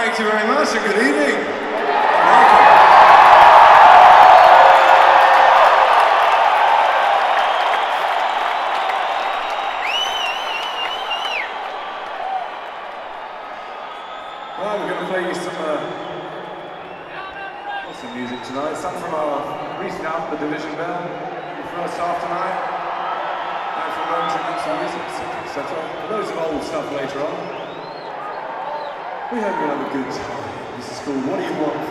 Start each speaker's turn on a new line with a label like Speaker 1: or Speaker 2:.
Speaker 1: Thank you very much and good evening. Well, we're going to play you some music tonight. Some from our recent album, The Division Bell, the first half tonight. And from Mountain, some music, etc. Loads of old stuff later on. We hope you'll have a good time. This is called What Do You Want?